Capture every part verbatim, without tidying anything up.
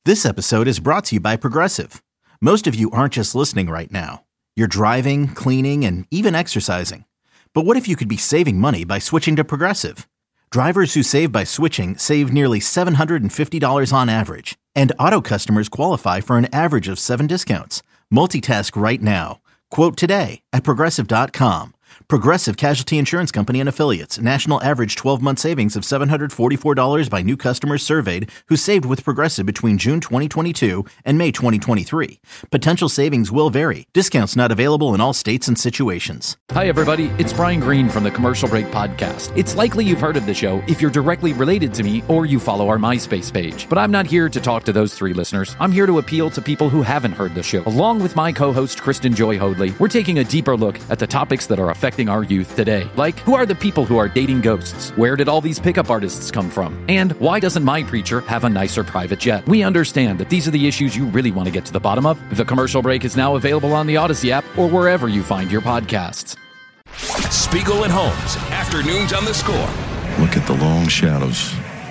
This episode is brought to you by Progressive. Most of you aren't just listening right now. You're driving, cleaning, and even exercising. But what if you could be saving money by switching to Progressive? Drivers who save by switching save nearly seven hundred fifty dollars on average. And auto customers qualify for an average of seven discounts. Multitask right now. Quote today at Progressive dot com. Progressive Casualty Insurance Company and Affiliates. National average twelve-month savings of seven hundred forty-four dollars by new customers surveyed who saved with Progressive between June twenty twenty-two and May twenty twenty-three. Potential savings will vary. Discounts not available in all states and situations. Hi, everybody. It's Brian Green from the Commercial Break Podcast. It's likely you've heard of the show if you're directly related to me or you follow our MySpace page. But I'm not here to talk to those three listeners. I'm here to appeal to people who haven't heard the show. Along with my co-host, Kristen Joy Hoadley, we're taking a deeper look at the topics that are affecting our youth today. Like, who are the people who are dating ghosts? Where did all these pickup artists come from? And why doesn't my preacher have a nicer private jet? We understand that these are the issues you really want to get to the bottom of. The Commercial Break is now available on the Odyssey app or wherever you find your podcasts. Spiegel and Holmes, afternoons on the Score. Look at the long shadows.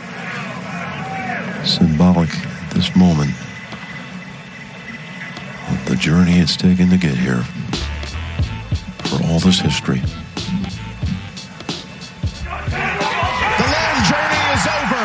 Symbolic at this moment of the journey it's taken to get here. For all this history. The long journey is over.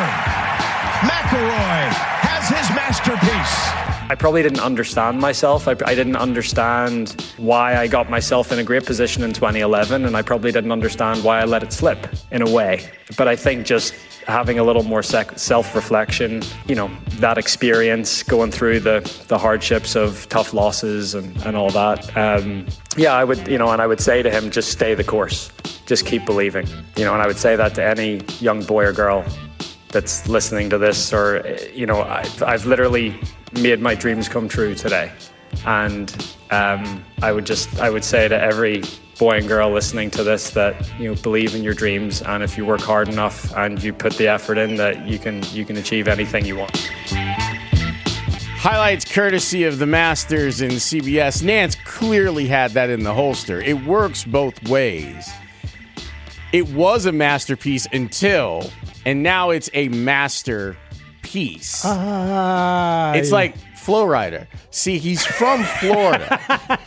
McIlroy has his masterpiece. I probably didn't understand myself. I, I didn't understand why I got myself in a great position in twenty eleven, and I probably didn't understand why I let it slip in a way. But I think just having a little more sec- self-reflection, you know, that experience, going through the, the hardships of tough losses and, and all that. Um, yeah, I would, you know, and I would say to him, just stay the course, just keep believing, you know, and I would say that to any young boy or girl that's listening to this, or, you know, I've, I've literally made my dreams come true today. And um, I would just, I would say to every boy and girl listening to this that, you know, believe in your dreams, and if you work hard enough and you put the effort in, that you can you can achieve anything you want. Highlights courtesy of the Masters and C B S. Nance clearly had that in the holster. It works both ways. It was a masterpiece until, and now it's a masterpiece. Uh, it's like Flow Rider. See, he's from Florida,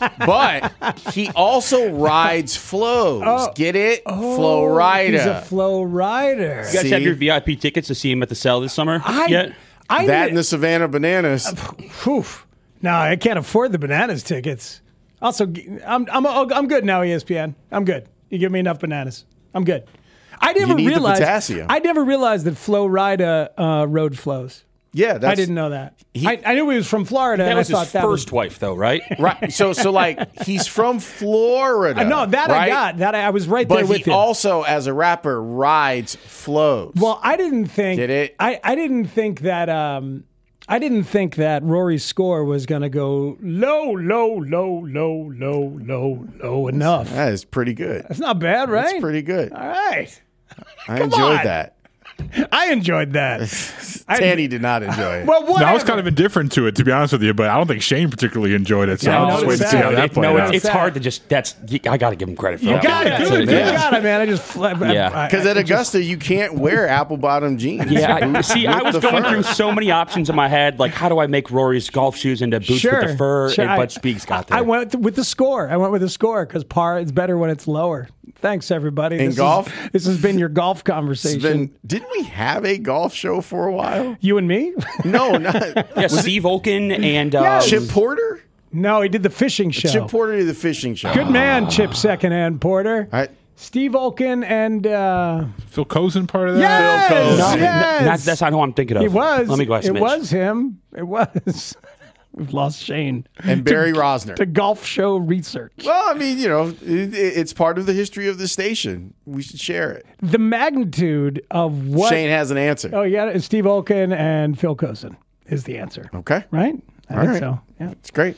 but he also rides flows. Oh, Get it? oh, Flow Rider. He's a flow rider. You guys See? have your V I P tickets to see him at the cell this summer I, yet? I that need- and the Savannah Bananas. Whew. No, I can't afford the bananas tickets. Also, I'm I'm I'm good now, E S P N. I'm good. You give me enough bananas. I'm good. I never You need the realized. potassium. I never realized that Flow Rida uh, rode flows. Yeah, that's, I didn't know that. He- I, I knew he was from Florida. That and was I thought his that first was, wife, though, right? Right. So, so like he's from Florida. Uh, no, that right? I got. That I, I was right But there with he you. also, as a rapper, rides flows. Well, I didn't think. Get it? I, I didn't think that. Um, I didn't think that Rory's score was going to go low, low, low, low, low, low, low enough. That is pretty good. That's not bad, right? That's pretty good. All right. I Come enjoyed on. that. I enjoyed that. Tanny did not enjoy it. Well, whatever. No, I was kind of indifferent to it, to be honest with you, but I don't think Shane particularly enjoyed it. So Yeah, I I'll just wait noticed to see that. how that It- played no, out. it's, it's Sad. hard to just. That's I got to give him credit for You that. got it. Good, You man. got it, man. I just. Yeah. I- Because I- at Augusta, you can't wear apple bottom jeans. Yeah, I, see, I was With the going fur. through so many options in my head. Like, how do I make Rory's golf shoes into boots Sure, with the fur? sure. And I- Bud Speaks got there. I went with the score. I went with the score because par is better when it's lower. Thanks, everybody. In this golf? is- this has been your golf It's conversation. been- didn't we have a golf show for a while? You and me? No, not yeah, Steve Olkin and uh, Yeah. Chip Porter. No, he did the fishing show. Chip Porter did the fishing show. Good man, Chip Secondhand Porter. All right. Steve Olkin and uh, Phil Cozen part of that? yes, Phil Cozen. No, yes. not, that's not who I'm thinking of. It was. Let me go ask It Mitch. was him. It was. We've lost Shane. And Barry Rosner. To golf show research. Well, I mean, you know, it, it's part of the history of the station. We should share it. The magnitude of what Shane has an answer. Oh, yeah, it's Steve Olkin and Phil Cozen is the answer. Okay. Right? I All think right. so. Yeah. It's great.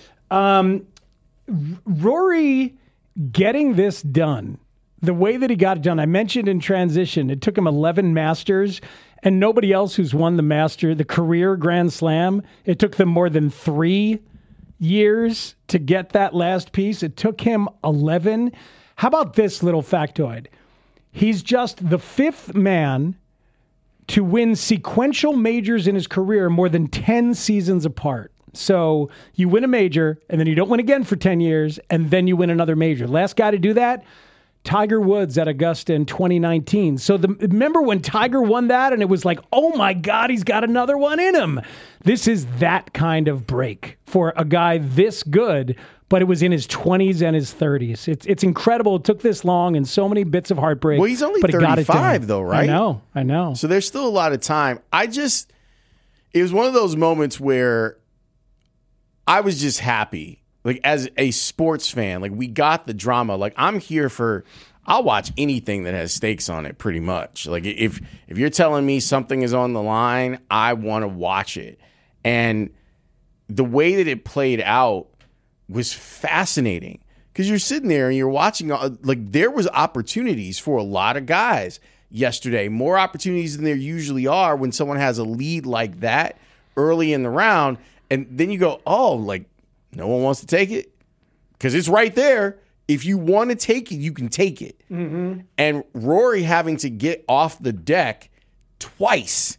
Rory getting this done, the way that he got it done, I mentioned in transition, it took him eleven Masters, and nobody else who's won the Master, the career Grand Slam, it took them more than three years to get that last piece. It took him eleven. How about this little factoid? He's just the fifth man to win sequential majors in his career more than ten seasons apart. So you win a major, and then you don't win again for ten years, and then you win another major. Last guy to do that, Tiger Woods at Augusta in twenty nineteen. So the, remember when Tiger won that, and it was like, oh my God, he's got another one in him. This is that kind of break for a guy this good, but it was in his twenties and his thirties. It's it's incredible it took this long and so many bits of heartbreak. Well, he's only but thirty-five, though, right? I know, I know. So there's still a lot of time. I just, it was one of those moments where I was just happy. Like, as a sports fan, like, we got the drama. Like, I'm here for, I'll watch anything that has stakes on it, pretty much. Like, if if you're telling me something is on the line, I want to watch it. And the way that it played out was fascinating, because you're sitting there and you're watching, like, there was opportunities for a lot of guys yesterday, more opportunities than there usually are when someone has a lead like that early in the round. And then you go, oh, like, no one wants to take it because it's right there. If you want to take it, you can take it. Mm-hmm. And Rory having to get off the deck twice,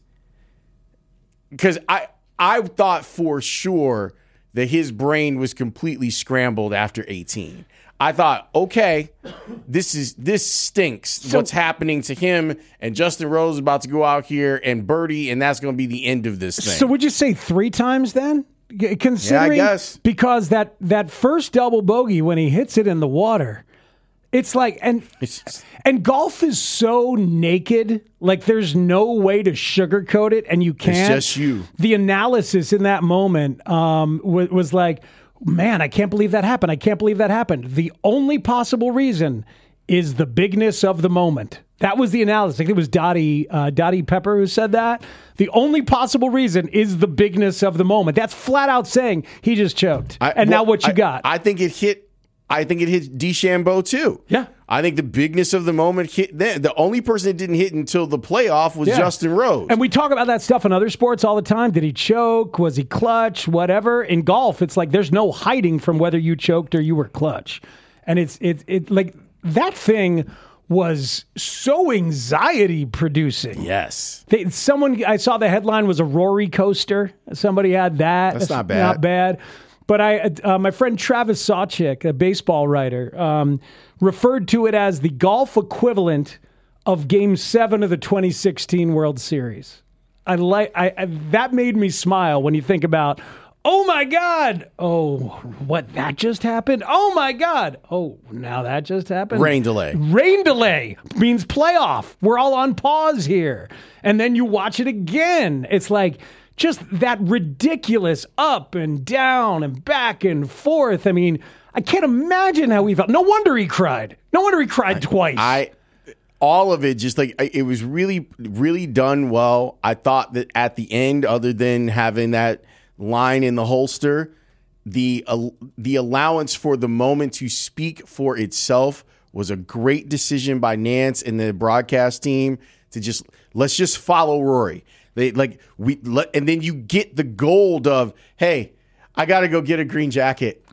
because I I thought for sure that his brain was completely scrambled after eighteen. I thought, okay, this is this stinks. So, what's happening to him? And Justin Rose is about to go out here and birdie, and that's going to be the end of this thing. So would you say three times then? Considering, yeah, I guess. Because that, that first double bogey, when he hits it in the water, it's like, and and golf is so naked, like there's no way to sugarcoat it, and you can't. It's just you. The analysis in that moment um, was, was like, man, I can't believe that happened. I can't believe that happened. The only possible reason is the bigness of the moment. That was the analysis. I think it was Dottie, uh, Dottie Pepper who said that. The only possible reason is the bigness of the moment. That's flat out saying he just choked. I, and well, now what you I, got? I think it hit. I think it hit DeChambeau too. Yeah. I think the bigness of the moment hit them. The only person that didn't hit until the playoff was yeah. Justin Rose. And we talk about that stuff in other sports all the time. Did he choke? Was he clutch? Whatever. In golf, it's like there's no hiding from whether you choked or you were clutch. And it's it's it like that thing was so anxiety producing. Yes. They, someone I saw the headline was a Rory coaster. Somebody had that. That's not bad. Not bad. But I, uh, my friend Travis Sawchik, a baseball writer, um, referred to it as the golf equivalent of Game Seven of the twenty sixteen World Series. I like I, I that made me smile when you think about, oh my God, oh what that just happened? Oh my God, oh now that just happened. Rain delay. Rain delay means playoff. We're all on pause here, and then you watch it again. It's like, just that ridiculous up and down and back and forth. I mean, I can't imagine how he felt. No wonder he cried. No wonder he cried I, twice. I, all of it, just like, it was really, really done well. I thought that at the end, other than having that line in the holster, the uh, the allowance for the moment to speak for itself was a great decision by Nance and the broadcast team to just, let's just follow Rory. They like we let, and then you get the gold of, hey, I got to go get a green jacket.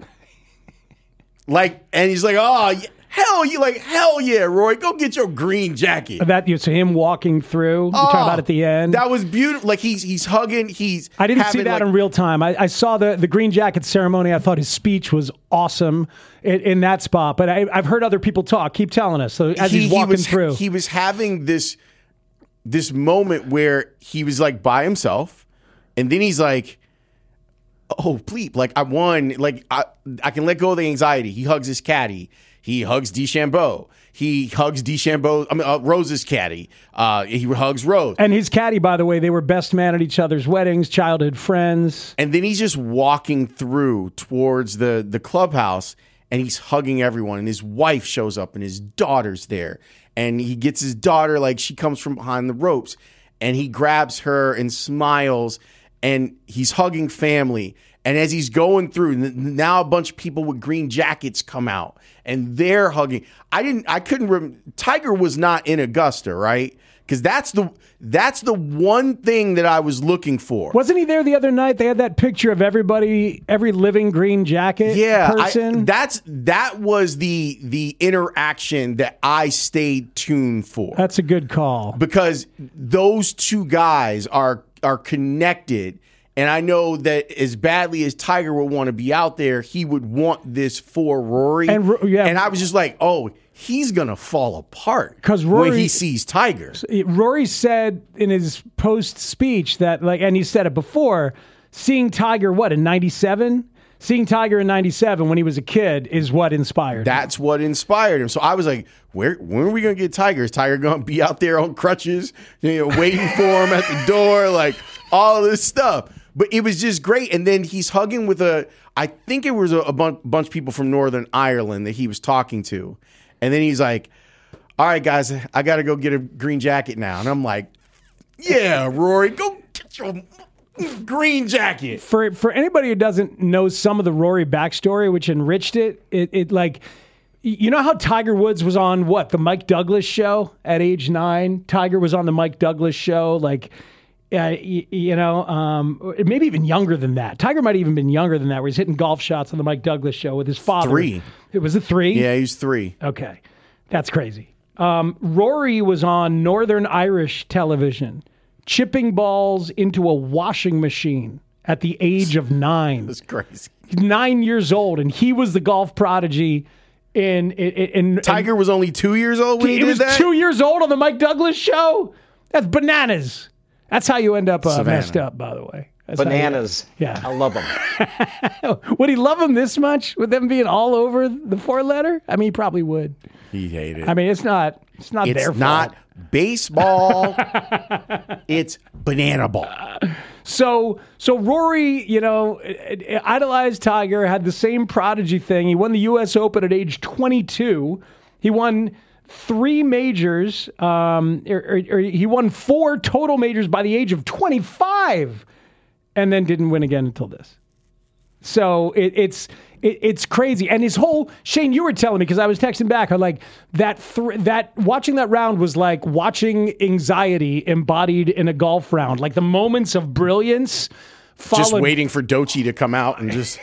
Like, and he's like, oh, hell, you like, hell yeah, Roy, go get your green jacket. That you see him walking through. You oh, talk about at the end. That was beautiful. Like he's he's hugging. He's. I didn't having, see that like, in real time. I, I saw the the green jacket ceremony. I thought his speech was awesome in, in that spot. But I, I've heard other people talk. Keep telling us. So as he, he's walking he was, through, he was having this. this moment where he was like by himself, and then he's like, oh, bleep, like I won, like I, I can let go of the anxiety. He hugs his caddy. He hugs DeChambeau. He hugs DeChambeau, I mean, uh, Rose's caddy. Uh, he hugs Rose. And his caddy, by the way, they were best man at each other's weddings, childhood friends. And then he's just walking through towards the, the clubhouse, and he's hugging everyone. And his wife shows up, and his daughter's there. And he gets his daughter, like she comes from behind the ropes, and he grabs her and smiles, and he's hugging family. And as he's going through, now a bunch of people with green jackets come out, and they're hugging. I didn't, I couldn't remember. Tiger was not in Augusta, right? because that's the that's the one thing that I was looking for. Wasn't he there the other night? They had that picture of everybody, every living green jacket yeah, person. I, that's that was the the interaction that I stayed tuned for. That's a good call because those two guys are are connected. And I know that as badly as Tiger would want to be out there, he would want this for Rory. And, yeah. and I was just like, oh, he's going to fall apart because Rory, when he sees Tiger. Rory said in his post speech that, like, and he said it before, seeing Tiger, what, in ninety-seven? Seeing Tiger in ninety-seven when he was a kid is what inspired That's him. what inspired him. So I was like, where, when are we going to get Tiger? Is Tiger going to be out there on crutches, you know, waiting for him at the door, like all of this stuff? But it was just great. And then he's hugging with a, I think it was a, a bunch, bunch of people from Northern Ireland that he was talking to. And then he's like, all right, guys, I got to go get a green jacket now. And I'm like, yeah, Rory, go get your green jacket. For for anybody who doesn't know some of the Rory backstory, which enriched it, it, it like, you know how Tiger Woods was on, what, the Mike Douglas show at age nine? Tiger was on the Mike Douglas show, like... Uh, you, you know, um, maybe even younger than that. Tiger might have even been younger than that, where he's hitting golf shots on the Mike Douglas show with his father. Three. It was a three? Yeah, he's three. Okay. That's crazy. Um, Rory was on Northern Irish television, chipping balls into a washing machine at the age of nine. That's crazy. Nine years old, and he was the golf prodigy. In, in, in Tiger in, was only two years old when he, he did was that? two years old on the Mike Douglas show? That's bananas. That's how you end up uh, messed up, by the way. That's Bananas. You, yeah. I love them. Would he love them this much with them being all over the four letter? I mean, he probably would. He'd hate it. I mean, it's not It's not it's their not fault. Baseball. It's banana ball. So, so Rory, you know, idolized Tiger, had the same prodigy thing. He won the U S Open at age twenty-two. He won three majors, um, or, or, or he won four total majors by the age of twenty-five, and then didn't win again until this. So it, it's it, it's crazy, and his whole Shane, you were telling me because I was texting back. I'm like that th- that watching that round was like watching anxiety embodied in a golf round, like the moments of brilliance. Followed, just waiting for Dochi to come out and just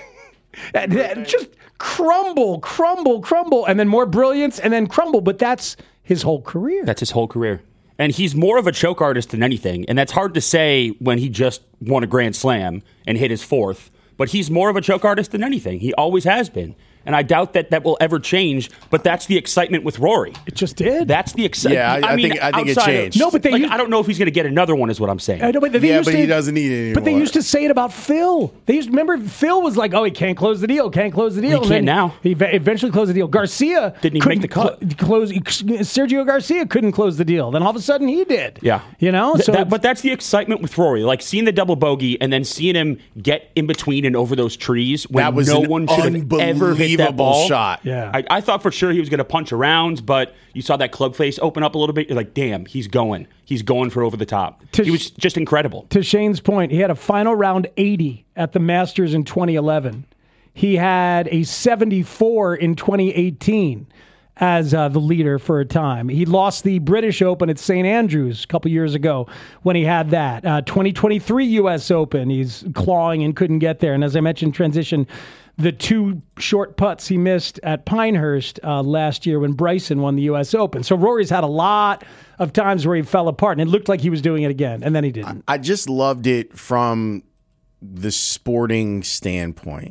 just crumble, crumble, crumble, and then more brilliance, and then crumble. But that's his whole career. That's his whole career. And he's more of a choke artist than anything. And that's hard to say when he just won a Grand Slam and hit his fourth. But he's more of a choke artist than anything. He always has been. And I doubt that that will ever change, but that's the excitement with Rory. It just did. That's the excitement. Yeah, I, I, I mean, think I think it outside changed. Of, no, but they like, used, I don't know if he's going to get another one, is what I'm saying. I know, but they yeah, used but to, he doesn't need it anymore. But they used to say it about Phil. They used remember Phil was like, "Oh, he can't close the deal, can't close the deal." He can't now. He eventually closed the deal. Garcia didn't even make the cut. Cl- close. Sergio Garcia couldn't close the deal. Then all of a sudden he did. Yeah, you know. Th- so, that, but that's the excitement with Rory, like seeing the double bogey and then seeing him get in between and over those trees when that was no an one should have ever hit that ball. Shot. Yeah, I, I thought for sure he was going to punch around, but you saw that club face open up a little bit. You're like, damn, he's going. He's going for over the top. To he was just incredible. To Shane's point, he had a final round eighty at the Masters in twenty eleven. He had a seventy-four in twenty eighteen as uh, the leader for a time. He lost the British Open at Saint Andrews a couple years ago when he had that. Uh, twenty twenty-three U S Open, he's clawing and couldn't get there. And as I mentioned, transition, the two short putts he missed at Pinehurst uh, last year when Bryson won the U S Open. So Rory's had a lot of times where he fell apart, and it looked like he was doing it again, and then he didn't. I just loved it from the sporting standpoint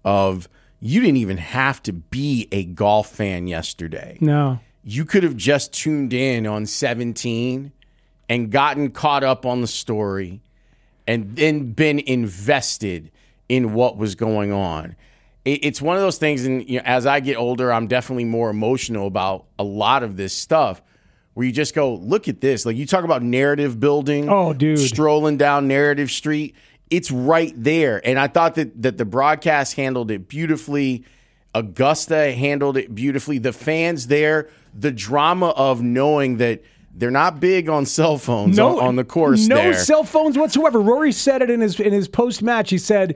of you didn't even have to be a golf fan yesterday. No. You could have just tuned in on seventeen and gotten caught up on the story and then been invested in what was going on. It's one of those things, and you know, as I get older, I'm definitely more emotional about a lot of this stuff where you just go, look at this. Like you talk about narrative building. Oh, dude. Strolling down Narrative Street. It's right there. And I thought that, that the broadcast handled it beautifully. Augusta handled it beautifully. The fans there, the drama of knowing that they're not big on cell phones no, on, on the course no there. cell phones whatsoever. Rory said it in his in his post-match. He said,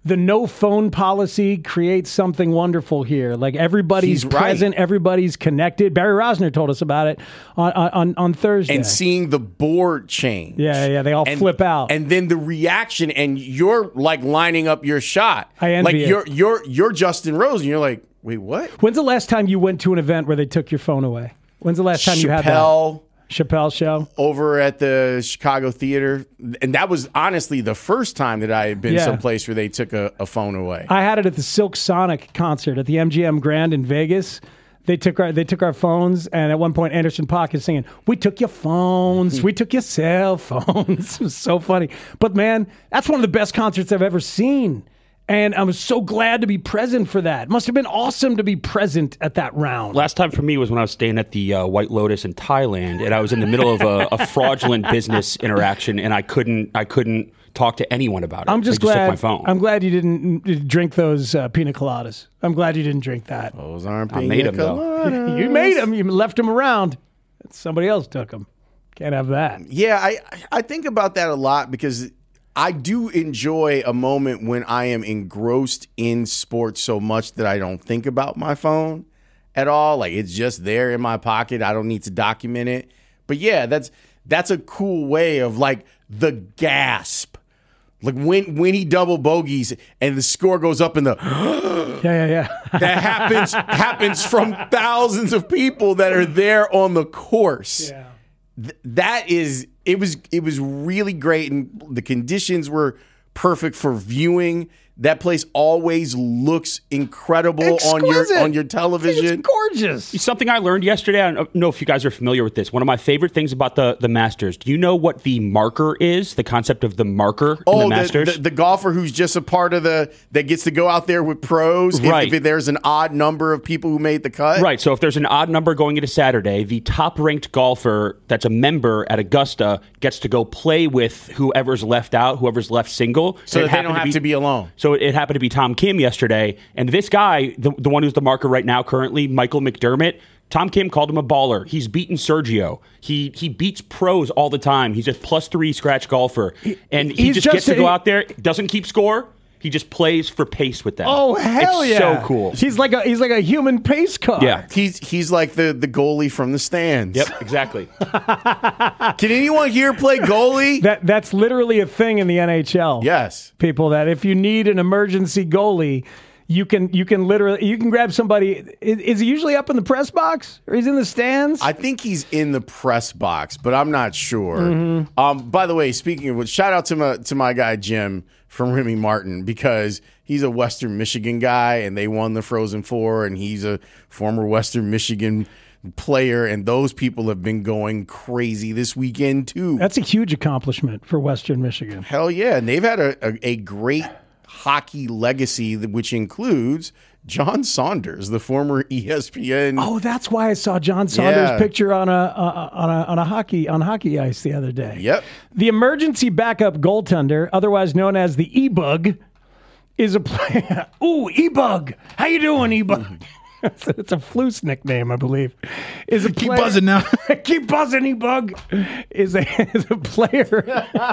the no phone policy creates something wonderful here. Like everybody's He's right. present, everybody's connected. Barry Rosner told us about it on on, on Thursday. And seeing the board change. Yeah, yeah, they all and, flip out. And then the reaction, and you're like lining up your shot. I envy like it. you're you're you're Justin Rose, and you're like, wait, what? When's the last time you went to an event where they took your phone away? When's the last time you had that? Chappelle Chappelle show over at the Chicago Theater, and that was honestly the first time that I had been Yeah. someplace where they took a, a phone away. I had it at the Silk Sonic concert at the M G M Grand in Vegas. They took our they took our phones, and at one point Anderson .Paak is singing, "We took your phones, we took your cell phones." It was so funny. But man, that's one of the best concerts I've ever seen. And I was so glad to be present for that. Must have been awesome to be present at that round. Last time for me was when I was staying at the uh, White Lotus in Thailand, and I was in the middle of a, a fraudulent business interaction, and I couldn't I couldn't talk to anyone about it. I'm just they just glad. took my phone. I'm glad you didn't drink those uh, pina coladas. I'm glad you didn't drink that. Those aren't I pina made 'em, though. coladas. You made them. You left them around. Somebody else took them. Can't have that. Yeah, I I think about that a lot because I do enjoy a moment when I am engrossed in sports so much that I don't think about my phone at all. Like it's just there in my pocket. I don't need to document it. But yeah, that's that's a cool way of like the gasp. Like when when he double bogeys and the score goes up in the Yeah, yeah, yeah. that happens happens from thousands of people that are there on the course. Yeah. Th- that is it was it was really great, and the conditions were perfect for viewing. That place always looks incredible on your Exquisite. on your television. It's gorgeous. Something I learned yesterday, I don't know if you guys are familiar with this. One of my favorite things about the, the Masters. Do you know what the marker is? The concept of the marker in Oh, the the, Masters? the, the golfer who's just a part of the that gets to go out there with pros. if- Right. If, there's an odd number of people who made the cut. Right. So if there's an odd number going into Saturday, the top ranked golfer that's a member at Augusta gets to go play with whoever's left out, whoever's left single. So And that it they happened don't have be- to be alone. So it happened to be Tom Kim yesterday. And this guy, the, the one who's the marker right now currently, Michael McDermott, Tom Kim called him a baller. He's beaten Sergio. He he beats pros all the time. He's a plus three scratch golfer. And he He's just, just gets to a- go out there, doesn't keep score. He just plays for pace with them. Oh hell it's yeah! so cool. He's like a he's like a human pace car. Yeah. He's he's like the, the goalie from the stands. Yep, exactly. Can anyone here play goalie? That that's literally a thing in the N H L. Yes. People, that if you need an emergency goalie, you can you can literally you can grab somebody. Is, is he usually up in the press box or he's in the stands? I think he's in the press box, but I'm not sure. Mm-hmm. Um, by the way, speaking of which, shout out to my to my guy Jim from Remy Martin, because he's a Western Michigan guy and they won the Frozen Four, and he's a former Western Michigan player, and those people have been going crazy this weekend too. That's a huge accomplishment for Western Michigan. Hell yeah, and they've had a, a, a great hockey legacy, that- which includes John Saunders, the former E S P N. Oh, that's why I saw John Saunders' Yeah. picture on a uh, on a on a hockey on hockey ice the other day. Yep. The emergency backup goaltender, otherwise known as the E-Bug, is a player. Ooh, E-Bug. How you doing, E-Bug? It's a, it's a Flus nickname, I believe. Is a Keep player, buzzing now. Keep buzzing, E-Bug. Is a is a player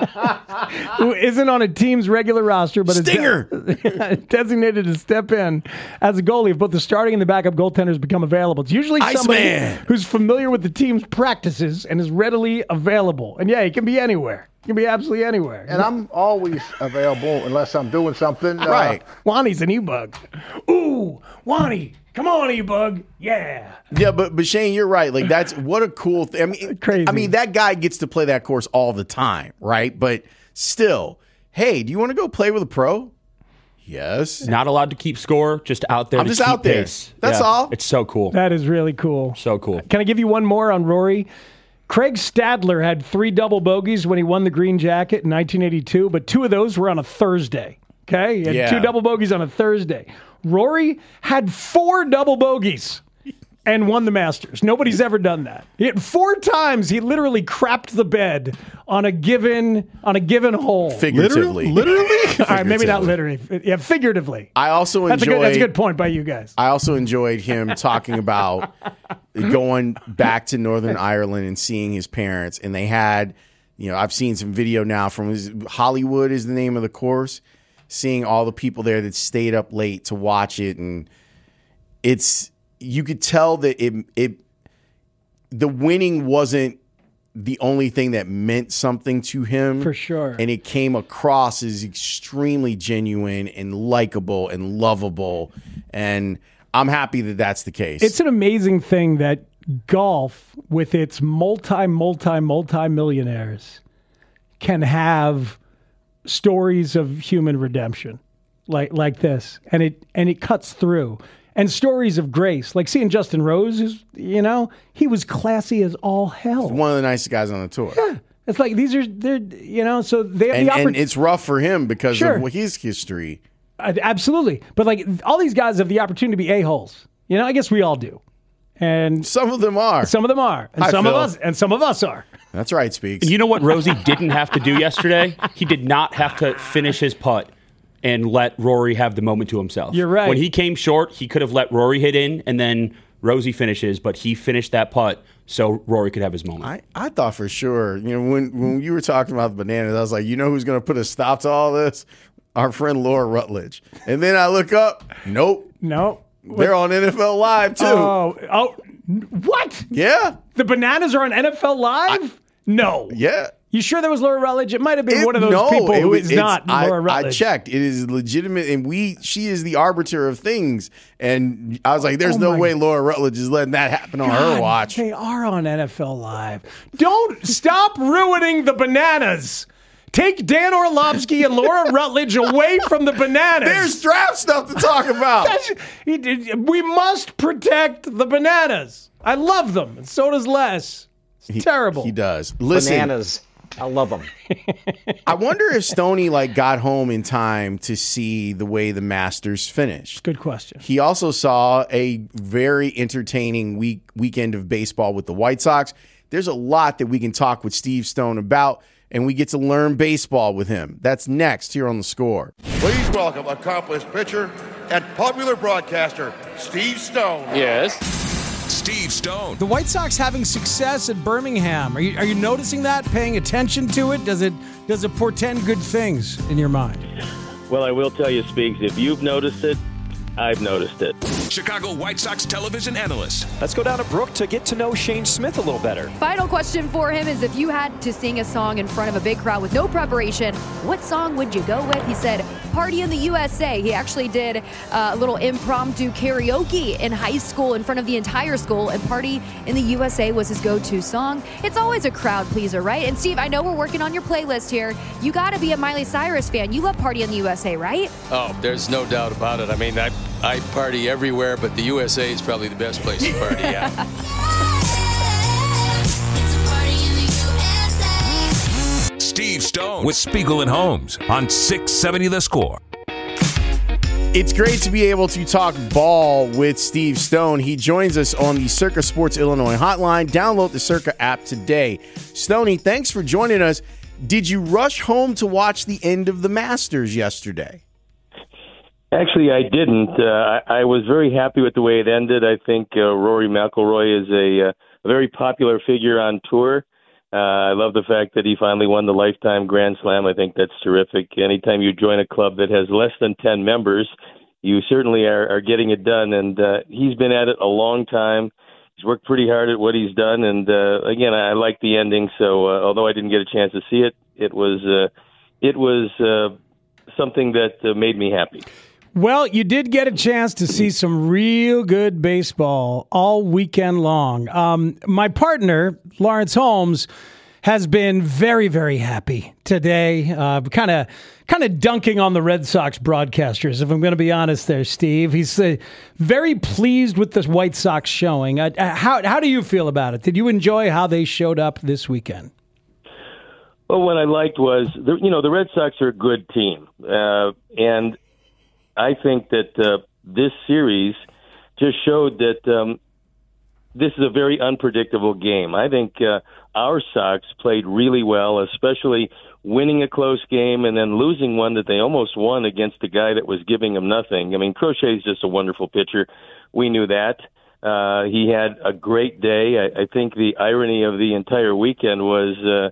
who isn't on a team's regular roster, but Stinger. is designated to step in as a goalie if both the starting and the backup goaltenders become available. It's usually somebody Iceman. who's familiar with the team's practices and is readily available. And yeah, he can be anywhere. He can be absolutely anywhere. And I'm always available unless I'm doing something. Uh, Right. Wani's an E-Bug. Ooh, Wani, come on, E-Bug. Yeah. Yeah, but but Shane, you're right. Like that's what a cool thing. I mean, Crazy. I mean, that guy gets to play that course all the time, right? But still, hey, do you want to go play with a pro? Yes. Not allowed to keep score, just out there I'm to just keep out there. pace. That's Yeah. all. It's so cool. That is really cool. So cool. Can I give you one more on Rory? Craig Stadler had three double bogeys when he won the green jacket in nineteen eighty-two, but two of those were on a Thursday. Okay? He had Yeah. two double bogeys on a Thursday. Rory had four double bogeys and won the Masters. Nobody's ever done that. He had four times he literally crapped the bed on a given on a given hole. Figuratively. Literally? All right, maybe not literally. Yeah, figuratively. I also That's a, enjoyed. good, that's a good point by you guys. I also enjoyed him talking about going back to Northern Ireland and seeing his parents, and they had, you know, I've seen some video now from his, Hollywood is the name of the course. seeing all the people there that stayed up late to watch it, and it's you could tell that it it the winning wasn't the only thing that meant something to him. For sure. And it came across as extremely genuine and likable and lovable. And I'm happy that that's the case. It's an amazing thing that golf, with its multi, multi, multi millionaires, can have stories of human redemption like like this. And it and it cuts through. And stories of grace, like seeing Justin Rose, is, you know, he was classy as all hell. He's one of the nicest guys on the tour. Yeah. It's like these are, they're, you know, so they have and, the opportunity. And it's rough for him because Sure. of his history. Uh, absolutely. But like all these guys have the opportunity to be a-holes. You know, I guess we all do. And some of them are. Some of them are. And Hi, some Phil. of us and some of us are. That's right, Speaks. And you know what Rosie didn't have to do yesterday? He did not have to finish his putt and let Rory have the moment to himself. You're right. When he came short, he could have let Rory hit in, and then Rosie finishes, but he finished that putt so Rory could have his moment. I, I thought for sure, you know, when, when you were talking about the bananas, I was like, you know who's going to put a stop to all this? Our friend Laura Rutledge. And then I look up, nope. No. They're on N F L Live, too. Oh, oh, what? Yeah. The Bananas are on N F L Live? I, no. Yeah. You sure that was Laura Rutledge? It might have been It, one of those no, people it, who is not I, Laura Rutledge. I checked. It is legitimate, and we she is the arbiter of things. And I was like, there's Oh no my- way Laura Rutledge is letting that happen on God, her watch. They are on N F L Live. Don't stop ruining the Bananas. Take Dan Orlovsky and Laura Rutledge away from the Bananas. There's draft stuff to talk about. We must protect the Bananas. I love them, and so does Les. It's He- terrible. He does. Listen, Bananas. I love them. I wonder if Stoney like got home in time to see the way the Masters finished. Good question. He also saw a very entertaining week weekend of baseball with the White Sox. There's a lot that we can talk with Steve Stone about, and we get to learn baseball with him. That's next here on The Score. Please welcome accomplished pitcher and popular broadcaster, Steve Stone. Yes. Steve Stone. The White Sox having success at Birmingham. Are you are you noticing that? Paying attention to it? Does it does it portend good things in your mind? Well, I will tell you, Speaks, if you've noticed it, I've noticed it. Chicago White Sox television analyst. Let's go down to Brooke to get to know Shane Smith a little better. Final question for him is, if you had to sing a song in front of a big crowd with no preparation, what song would you go with? He said, Party in the U S A. He actually did uh, a little impromptu karaoke in high school in front of the entire school, and Party in the U S A was his go-to song. It's always a crowd pleaser, right? And Steve, I know we're working on your playlist here. You got to be a Miley Cyrus fan. You love Party in the U S A, right? Oh, there's no doubt about it. I mean, I, I party everywhere, but the U S A is probably the best place to party at. Steve Stone with Spiegel and Holmes on six seventy The Score. It's great to be able to talk ball with Steve Stone. He joins us on the Circa Sports Illinois hotline. Download the Circa app today. Stoney, thanks for joining us. Did you rush home to watch the end of the Masters yesterday? Actually, I didn't. Uh, I, I was very happy with the way it ended. I think uh, Rory McIlroy is a, uh, a very popular figure on tour. Uh, I love the fact that he finally won the Lifetime Grand Slam. I think that's terrific. Anytime you join a club that has less than ten members, you certainly are, are getting it done. And uh, he's been at it a long time. He's worked pretty hard at what he's done. And, uh, again, I, I like the ending. So uh, although I didn't get a chance to see it, it was, uh, it was uh, something that uh, made me happy. Well, you did get a chance to see some real good baseball all weekend long. Um, my partner, Lawrence Holmes, has been very, very happy today. Kind of kind of dunking on the Red Sox broadcasters, if I'm going to be honest there, Steve. He's uh, very pleased with this White Sox showing. Uh, how, how do you feel about it? Did you enjoy how they showed up this weekend? Well, what I liked was, the, you know, the Red Sox are a good team. Uh, and I think that uh, this series just showed that um, this is a very unpredictable game. I think uh, our Sox played really well, especially winning a close game and then losing one that they almost won against a guy that was giving them nothing. I mean, Crochet's just a wonderful pitcher. We knew that. Uh, he had a great day. I, I think the irony of the entire weekend was uh,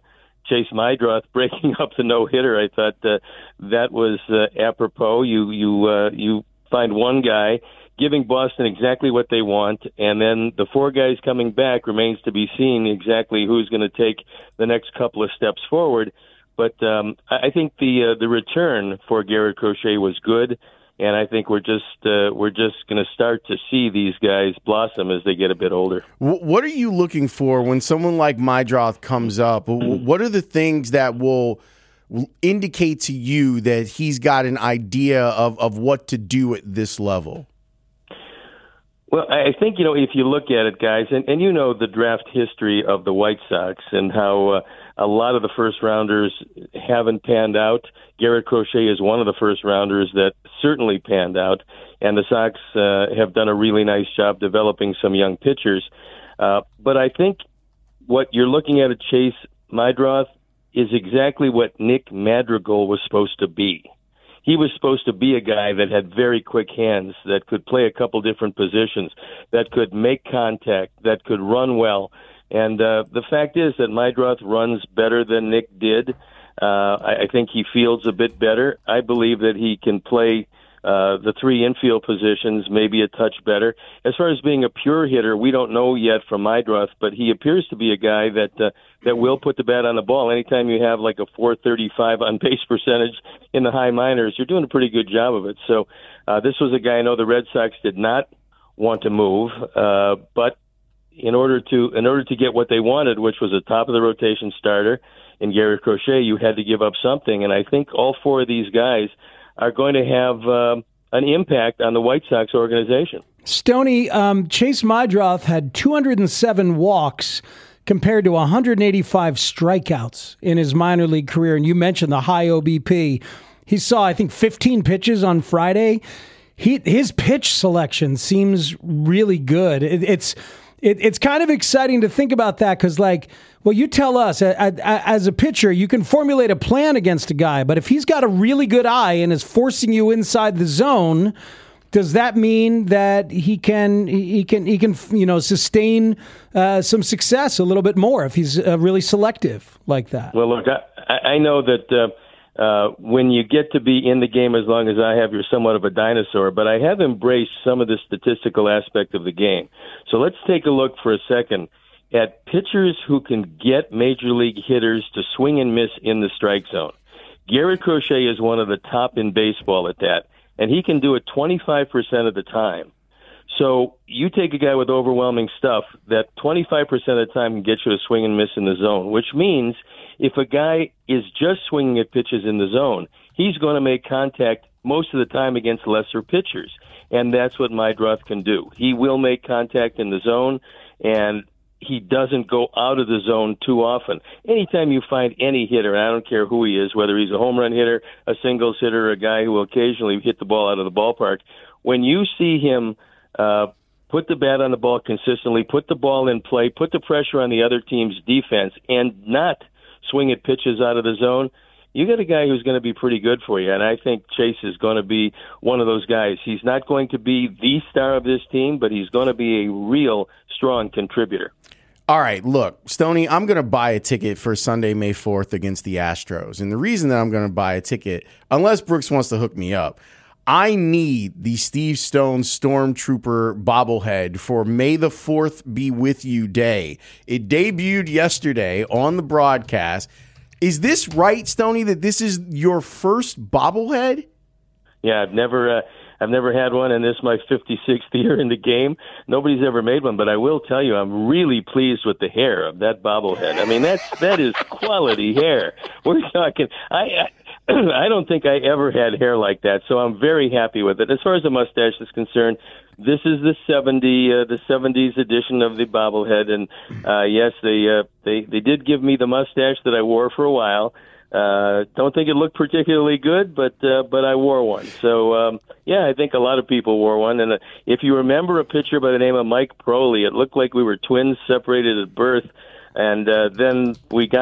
Chase Meidroth breaking up the no-hitter. I thought uh, that was uh, apropos. You you uh, you find one guy giving Boston exactly what they want, and then the four guys coming back remains to be seen exactly who's going to take the next couple of steps forward. But um, I think the uh, the return for Garrett Crochet was good, and I think we're just uh, we're just going to start to see these guys blossom as they get a bit older. What are you looking for when someone like Meidroth comes up? What are the things that will indicate to you that he's got an idea of, of what to do at this level? Well, I think, you know, if you look at it, guys, and, and you know the draft history of the White Sox and how uh, a lot of the first-rounders haven't panned out. Garrett Crochet is one of the first-rounders that certainly panned out, and the Sox uh, have done a really nice job developing some young pitchers. Uh, but I think what you're looking at at Chase Meidroth is exactly what Nick Madrigal was supposed to be. He was supposed to be a guy that had very quick hands, that could play a couple different positions, that could make contact, that could run well. And uh, the fact is that Meidroth runs better than Nick did. Uh, I, I think he fields a bit better. I believe that he can play uh, the three infield positions maybe a touch better. As far as being a pure hitter, we don't know yet from Meidroth, but he appears to be a guy that uh, that will put the bat on the ball. Anytime you have like a four thirty-five on base percentage in the high minors, you're doing a pretty good job of it. So uh, this was a guy I know the Red Sox did not want to move, uh, but in order to in order to get what they wanted, which was a top of the rotation starter in Garrett Crochet, you had to give up something. And I think all four of these guys are going to have uh, an impact on the White Sox organization. Stoney, um, Chase Meidroth had two hundred seven walks compared to one hundred eighty-five strikeouts in his minor league career. And you mentioned the high O B P. He saw, I think, fifteen pitches on Friday. He his pitch selection seems really good. It, it's it, it's kind of exciting to think about that because, like, well, you tell us, as a pitcher, you can formulate a plan against a guy, but if he's got a really good eye and is forcing you inside the zone, does that mean that he can he can he can you know sustain uh, some success a little bit more if he's uh, really selective like that? Well, look, I, I know that uh, uh, when you get to be in the game as long as I have, you're somewhat of a dinosaur. But I have embraced some of the statistical aspect of the game. So let's take a look for a second at pitchers who can get major league hitters to swing and miss in the strike zone. Garrett Crochet is one of the top in baseball at that, and he can do it twenty-five percent of the time. So you take a guy with overwhelming stuff that twenty-five percent of the time can get you a swing and miss in the zone, which means if a guy is just swinging at pitches in the zone, he's going to make contact most of the time against lesser pitchers, and that's what Meidroth can do. He will make contact in the zone, and he doesn't go out of the zone too often. Anytime you find any hitter, and I don't care who he is, whether he's a home run hitter, a singles hitter, a guy who will occasionally hit the ball out of the ballpark, when you see him uh, put the bat on the ball consistently, put the ball in play, put the pressure on the other team's defense, and not swing at pitches out of the zone, you got a guy who's going to be pretty good for you. And I think Chase is going to be one of those guys. He's not going to be the star of this team, but he's going to be a real strong contributor. All right, look, Stoney, I'm going to buy a ticket for Sunday, May fourth against the Astros. And the reason that I'm going to buy a ticket, unless Brooks wants to hook me up, I need the Steve Stone Stormtrooper bobblehead for May the fourth Be With You Day. It debuted yesterday on the broadcast. Is this right, Stoney, that this is your first bobblehead? Yeah, I've never... Uh... I've never had one, and this is my fifty-sixth year in the game. Nobody's ever made one, but I will tell you, I'm really pleased with the hair of that bobblehead. I mean, that's that is quality hair. We're talking. I, I I don't think I ever had hair like that, so I'm very happy with it. As far as the mustache is concerned, this is the seventy uh, the seventies edition of the bobblehead, and uh, yes, they uh, they they did give me the mustache that I wore for a while. Uh, don't think it looked particularly good, but uh, but I wore one. So, um, yeah, I think a lot of people wore one. And uh, if you remember a pitcher by the name of Mike Proley, it looked like we were twins separated at birth. And uh, then we got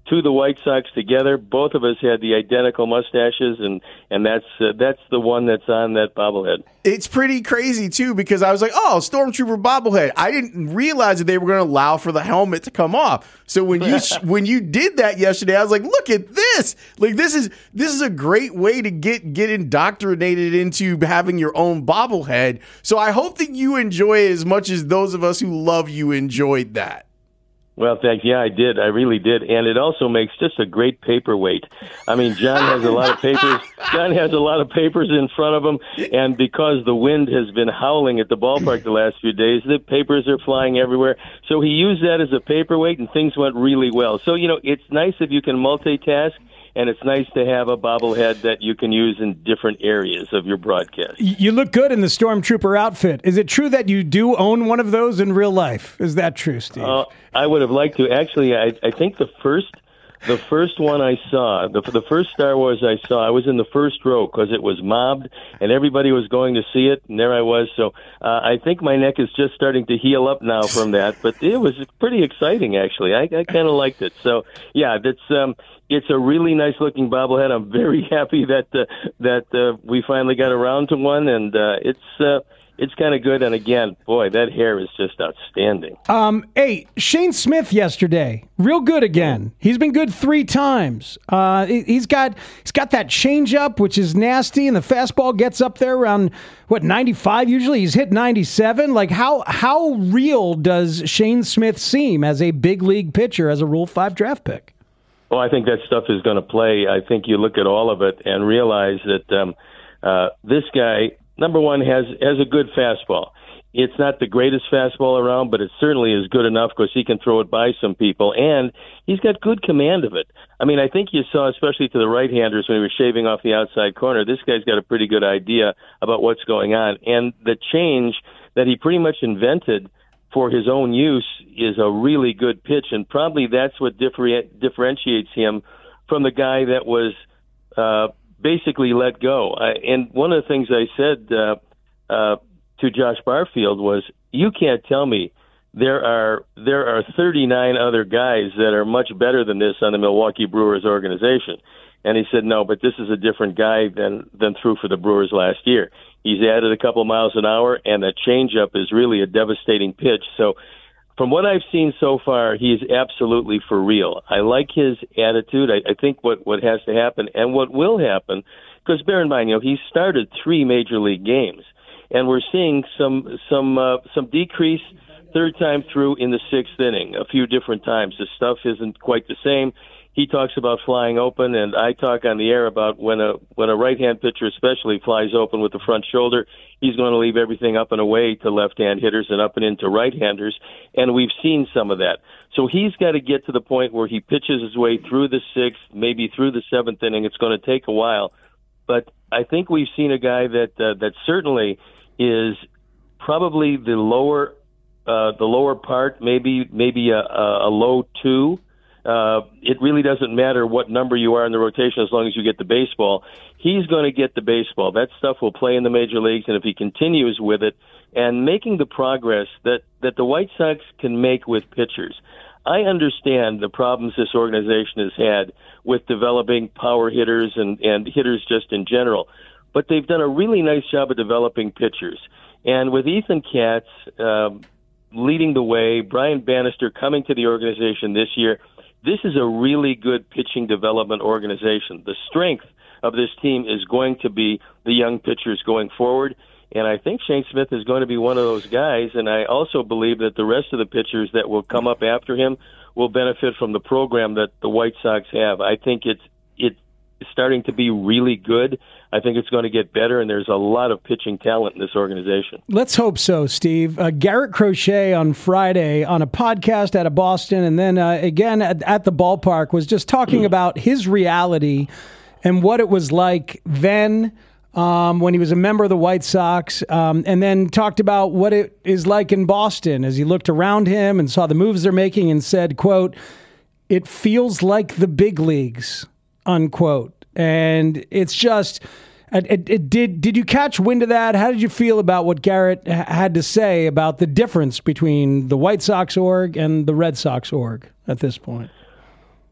to the White Sox together. Both of us had the identical mustaches, and and that's uh, that's the one that's on that bobblehead. It's pretty crazy too, because I was like, "Oh, Stormtrooper bobblehead." I didn't realize that they were going to allow for the helmet to come off. So when you when you did that yesterday, I was like, "Look at this! Like this is this is a great way to get get indoctrinated into having your own bobblehead." So I hope that you enjoy it as much as those of us who love you enjoyed that. Well, thanks. Yeah, I did. I really did. And it also makes just a great paperweight. I mean, John has a lot of papers. John has a lot of papers in front of him. And because the wind has been howling at the ballpark the last few days, the papers are flying everywhere. So he used that as a paperweight, and things went really well. So, you know, it's nice if you can multitask. And it's nice to have a bobblehead that you can use in different areas of your broadcast. You look good in the Stormtrooper outfit. Is it true that you do own one of those in real life? Is that true, Steve? Uh, I would have liked to. Actually, I, I think the first the first one I saw, the, the first Star Wars I saw, I was in the first row because it was mobbed and everybody was going to see it, and there I was. So uh, I think my neck is just starting to heal up now from that, but it was pretty exciting, actually. I, I kind of liked it. So, yeah, that's... Um, It's a really nice-looking bobblehead. I'm very happy that uh, that uh, we finally got around to one, and uh, it's uh, it's kind of good. And again, boy, that hair is just outstanding. Um, hey, Shane Smith yesterday, real good again. He's been good three times. Uh, he's got he's got that changeup, which is nasty, and the fastball gets up there around what ninety-five. Usually, he's hit ninety-seven. Like how how real does Shane Smith seem as a big league pitcher, as a Rule Five draft pick? Well, I think that stuff is going to play. I think you look at all of it and realize that um, uh, this guy, number one, has has a good fastball. It's not the greatest fastball around, but it certainly is good enough because he can throw it by some people, and he's got good command of it. I mean, I think you saw, especially to the right-handers when he was shaving off the outside corner, this guy's got a pretty good idea about what's going on. And the change that he pretty much invented for his own use is a really good pitch, and probably that's what differ- differentiates him from the guy that was uh, basically let go. I, and one of the things I said uh, uh, to Josh Barfield was, you can't tell me there are there are thirty-nine other guys that are much better than this on the Milwaukee Brewers organization. And he said, no, but this is a different guy than, than threw for the Brewers last year. He's added a couple miles an hour, and that changeup is really a devastating pitch. So from what I've seen so far, he's absolutely for real. I like his attitude. I, I think what, what has to happen and what will happen, because bear in mind, you know, he started three major league games, and we're seeing some some uh, some decrease third time through in the sixth inning, a few different times. The stuff isn't quite the same. He talks about flying open, and I talk on the air about when a when a right-hand pitcher especially flies open with the front shoulder, he's going to leave everything up and away to left-hand hitters and up and into right-handers, and we've seen some of that. So he's got to get to the point where he pitches his way through the sixth, maybe through the seventh inning. It's going to take a while, but I think we've seen a guy that uh, that certainly is probably the lower uh, the lower part, maybe maybe a, a, a low two. Uh, it really doesn't matter what number you are in the rotation as long as you get the baseball. He's going to get the baseball. That stuff will play in the major leagues, and if he continues with it and making the progress that, that the White Sox can make with pitchers. I understand the problems this organization has had with developing power hitters and, and hitters just in general, but they've done a really nice job of developing pitchers. And with Ethan Katz um, leading the way, Brian Bannister coming to the organization this year, this is a really good pitching development organization. The strength of this team is going to be the young pitchers going forward, and I think Shane Smith is going to be one of those guys, and I also believe that the rest of the pitchers that will come up after him will benefit from the program that the White Sox have. I think it's it's starting to be really good. I think it's going to get better, and there's a lot of pitching talent in this organization. Let's hope so, Steve. Uh, Garrett Crochet on Friday on a podcast out of Boston, and then uh, again at, at the ballpark, was just talking about his reality and what it was like then um, when he was a member of the White Sox, um, and then talked about what it is like in Boston as he looked around him and saw the moves they're making and said, quote, "It feels like the big leagues," unquote. And it's just, it, it, did did you catch wind of that? How did you feel about what Garrett ha- had to say about the difference between the White Sox org and the Red Sox org at this point?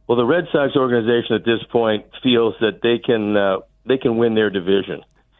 Well, the Red Sox organization at this point feels that they can uh, they can win their division,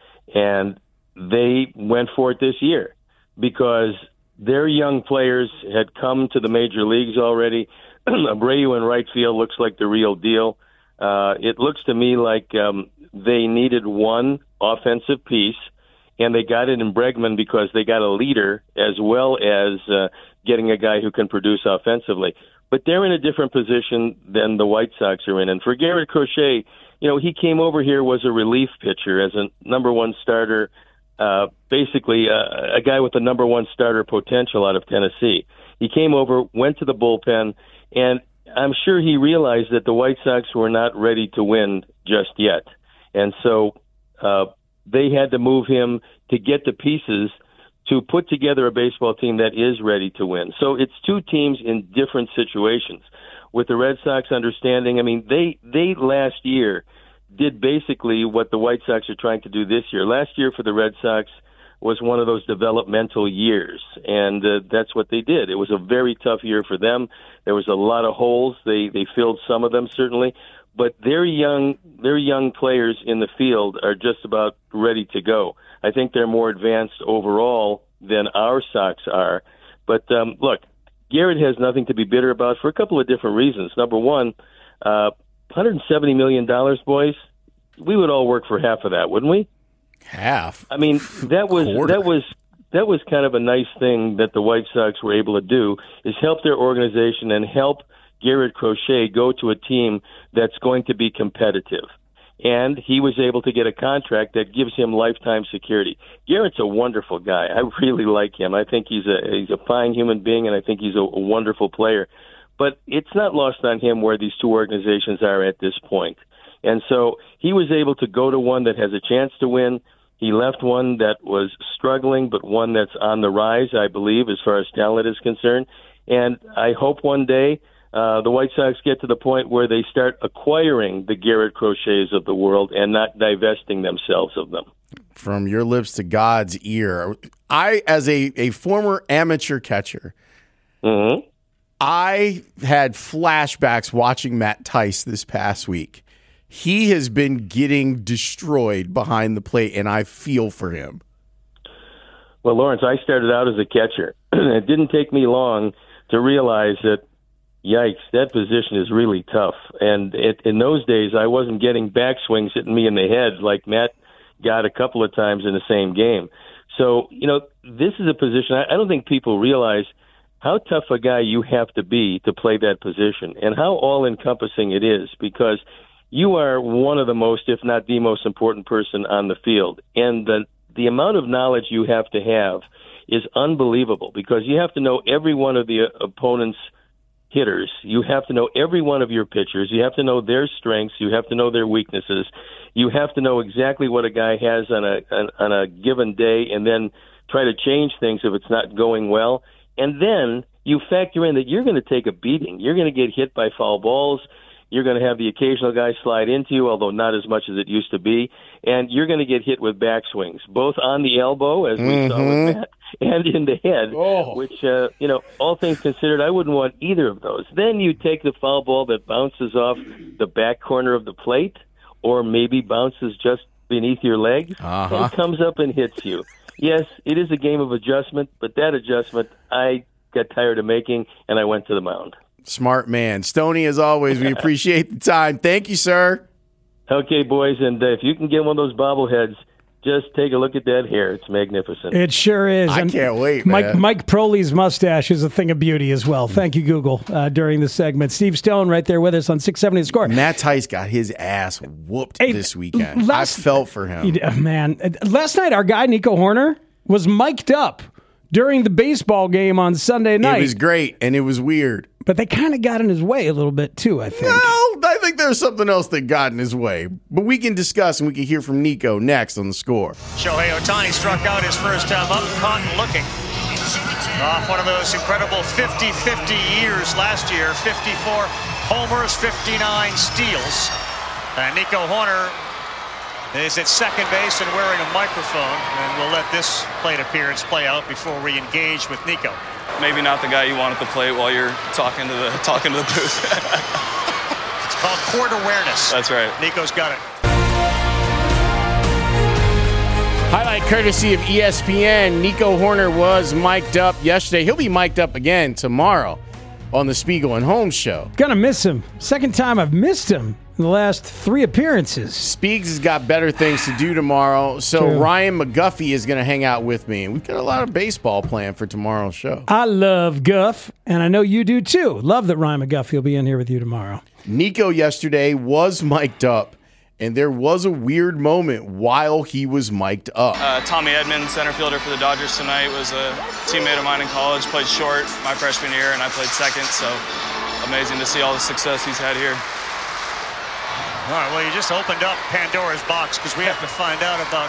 and they went for it this year because their young players had come to the major leagues already. Abreu in right field looks like the real deal. Uh, it looks to me like um, they needed one offensive piece, and they got it in Bregman because they got a leader as well as uh, getting a guy who can produce offensively. But they're in a different position than the White Sox are in. And for Garrett Crochet, you know, he came over here, was a relief pitcher as a number one starter, uh, basically uh, a guy with a number one starter potential out of Tennessee. He came over, went to the bullpen, and I'm sure he realized that the White Sox were not ready to win just yet. And so uh, they had to move him to get the pieces to put together a baseball team that is ready to win. So it's two teams in different situations. With the Red Sox understanding, I mean, they they last year did basically what the White Sox are trying to do this year. Last year for the Red Sox was one of those developmental years, and uh, that's what they did. It was a very tough year for them. There was a lot of holes. They they filled some of them, certainly, but their young their young players in the field are just about ready to go. I think they're more advanced overall than our Sox are. But um, look, Garrett has nothing to be bitter about for a couple of different reasons. Number one, uh, one hundred seventy million dollars, boys, we would all work for half of that, wouldn't we? Half. I mean, that was Quarter. that was that was kind of a nice thing that the White Sox were able to do, is help their organization and help Garrett Crochet go to a team that's going to be competitive. And he was able to get a contract that gives him lifetime security. Garrett's a wonderful guy. I really like him. I think he's a he's a fine human being, and I think he's a, a wonderful player. But it's not lost on him where these two organizations are at this point. And so he was able to go to one that has a chance to win. He left one that was struggling, but one that's on the rise, I believe, as far as talent is concerned. And I hope one day Uh, the White Sox get to the point where they start acquiring the Garrett Crochets of the world and not divesting themselves of them. From your lips to God's ear. I, as a, a former amateur catcher, mm-hmm. I had flashbacks watching Matt Tice this past week. He has been getting destroyed behind the plate, and I feel for him. Well, Lawrence, I started out as a catcher. It didn't take me long to realize that, yikes, that position is really tough. And it, in those days, I wasn't getting backswings hitting me in the head like Matt got a couple of times in the same game. So, you know, this is a position, I, I don't think people realize how tough a guy you have to be to play that position and how all-encompassing it is, because you are one of the most, if not the most important person on the field. And the, the amount of knowledge you have to have is unbelievable, because you have to know every one of the opponent's hitters. You have to know every one of your pitchers. You have to know their strengths. You have to know their weaknesses. You have to know exactly what a guy has on a on, on a given day, and then try to change things if it's not going well. And then you factor in that you're going to take a beating. You're going to get hit by foul balls. You're going to have the occasional guy slide into you, although not as much as it used to be. And you're going to get hit with backswings, both on the elbow, as we mm-hmm. saw with Matt, and in the head, oh. which, uh, you know, all things considered, I wouldn't want either of those. Then you take the foul ball that bounces off the back corner of the plate, or maybe bounces just beneath your leg, uh-huh. and comes up and hits you. Yes, it is a game of adjustment, but that adjustment I got tired of making, and I went to the mound. Smart man. Stoney, as always, we appreciate the time. Thank you, sir. Okay, boys, and uh, if you can get one of those bobbleheads, just take a look at that hair. It's magnificent. It sure is. I and can't wait, Mike, man. Mike Proley's mustache is a thing of beauty as well. Thank you, Google, uh, during the segment. Steve Stone right there with us on six seventy The Score. Matt Tice got his ass whooped hey, this weekend. last, I felt for him. Man, last night our guy, Nico Horner, was mic'd up during the baseball game on Sunday night. It was great, and it was weird. But they kind of got in his way a little bit, too, I think. No, I think there's something else that got in his way. But we can discuss, and we can hear from Nico next on The Score. Shohei Ohtani struck out his first time up, caught and looking. Off one of those incredible fifty-fifty years last year. fifty-four homers, fifty-nine steals. And Nico Horner is at second base and wearing a microphone. And we'll let this plate appearance play out before we engage with Nico. Maybe not the guy you want at the plate while you're talking to the talking to the booth. called court awareness. That's right. Nico's got it. Highlight courtesy of E S P N. Nico Horner was mic'd up yesterday. He'll be mic'd up again tomorrow on the Spiegel and Holmes show. Gonna miss him. Second time I've missed him in the last three appearances. Speaks has got better things to do tomorrow, so True. Ryan McGuffey is going to hang out with me. And we've got a lot of baseball planned for tomorrow's show. I love Guff, and I know you do too. Love that Ryan McGuffey will be in here with you tomorrow. Nico yesterday was mic'd up, and there was a weird moment while he was mic'd up. Uh, Tommy Edmonds, center fielder for the Dodgers tonight, was a teammate of mine in college. Played short my freshman year, and I played second, so amazing to see all the success he's had here. All right, well, you just opened up Pandora's box because we have to find out about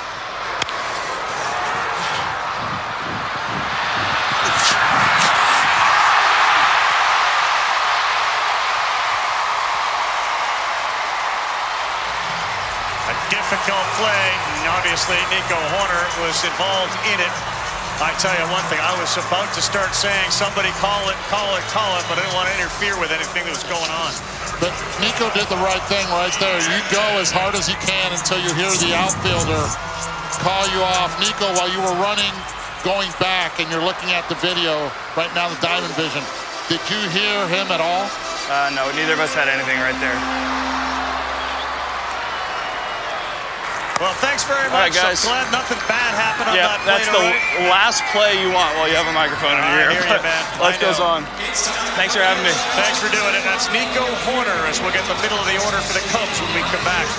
a difficult play. And obviously, Nico Horner was involved in it. I tell you one thing, I was about to start saying, somebody call it, call it, call it, but I didn't want to interfere with anything that was going on. But Nico did the right thing right there. You go as hard as you can until you hear the outfielder call you off. Nico, while you were running, going back, and you're looking at the video right now, the Diamond Vision, did you hear him at all? Uh, no, neither of us had anything right there. Well, thanks very All right, much. guys. I'm glad nothing bad happened on Yeah, that play that's the tonight. last play you want while you have a microphone in your I ear. hear you, man. Life I goes know. on. Thanks for having me. Thanks for doing it. That's Nico Horner as we'll get the middle of the order for the Cubs when we come back.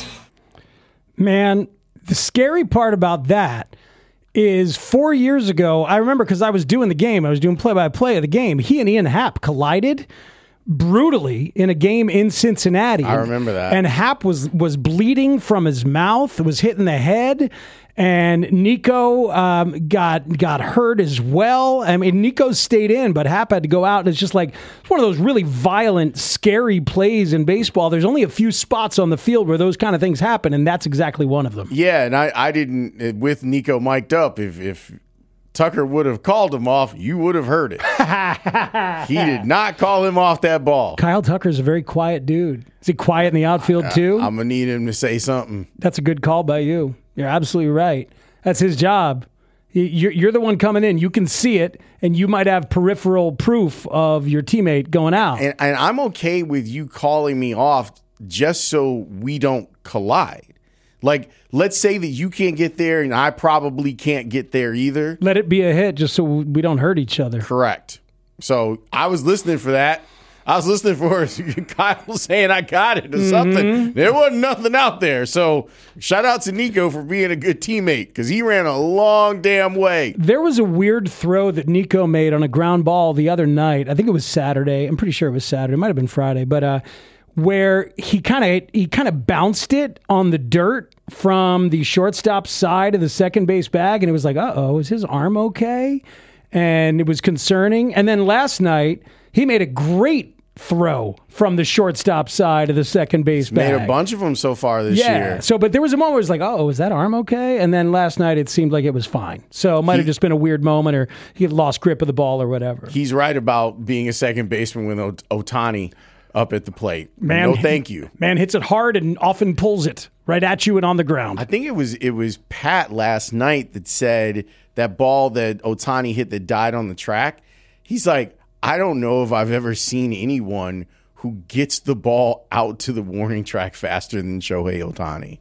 Man, the scary part about that is four years ago, I remember because I was doing the game, I was doing play-by-play of the game, he and Ian Happ collided brutally in a game in Cincinnati. I remember that. And Happ was was bleeding from his mouth, was hitting the head, and Nico um, got got hurt as well. I mean, Nico stayed in, but Happ had to go out. And it's just like it's one of those really violent, scary plays in baseball. There's only a few spots on the field where those kind of things happen, and that's exactly one of them. Yeah, and I, I didn't, with Nico mic'd up, if if Tucker would have called him off, you would have heard it. He did not call him off that ball. Kyle Tucker's a very quiet dude. Is he quiet in the outfield too? I'm going to need him to say something. That's a good call by you. You're absolutely right. That's his job. You're, you're the one coming in. You can see it, and you might have peripheral proof of your teammate going out. And, and I'm okay with you calling me off just so we don't collide. Like, let's say that you can't get there and I probably can't get there either. Let it be a hit just so we don't hurt each other. Correct. So I was listening for that. I was listening for Kyle saying I got it or Mm-hmm. something. There wasn't nothing out there. So shout out to Nico for being a good teammate because he ran a long damn way. There was a weird throw that Nico made on a ground ball the other night. I think it was Saturday. I'm pretty sure it was Saturday. It might have been Friday. But uh, where he kind of he kind of bounced it on the dirt from the shortstop side of the second base bag, and it was like, uh-oh, is his arm okay? And it was concerning. And then last night, he made a great throw from the shortstop side of the second base He's bag. made a bunch of them so far this yeah. year. So, but there was a moment where it was like, oh, is that arm okay? And then last night, it seemed like it was fine. So it might have just been a weird moment, or he had lost grip of the ball or whatever. He's right about being a second baseman with Ot- Ohtani up at the plate. Man, no, thank you. Man hits it hard and often pulls it right at you and on the ground. I think it was it was Pat last night that said that ball that Ohtani hit that died on the track. He's like, I don't know if I've ever seen anyone who gets the ball out to the warning track faster than Shohei Ohtani.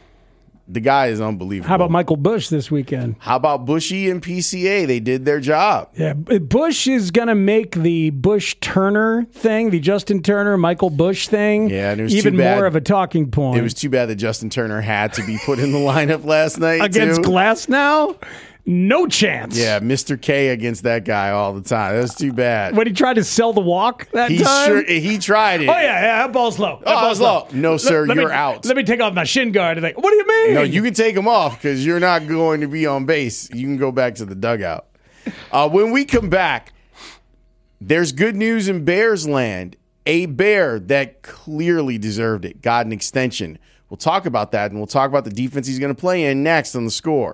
The guy is unbelievable. How about Michael Busch this weekend? How about Bushy and P C A? They did their job. Yeah, Bush is going to make the Bush Turner thing, the Justin Turner, Michael Bush thing, Yeah, and it was even too bad. more of a talking point. It was too bad that Justin Turner had to be put in the lineup last night Against too. Glass now? No chance. Yeah, Mister K against that guy all the time. That was too bad. When he tried to sell the walk that He time? sure he tried it. Oh, yeah, yeah, that ball's low. That Oh, ball's it's low. No, sir, Let- let you're me- out. Let me take off my shin guard. And like, what do you mean? No, you can take him off because you're not going to be on base. You can go back to the dugout. Uh, when we come back, there's good news in Bears land. A Bear that clearly deserved it got an extension. We'll talk about that, and we'll talk about the defense he's going to play in next on The Score.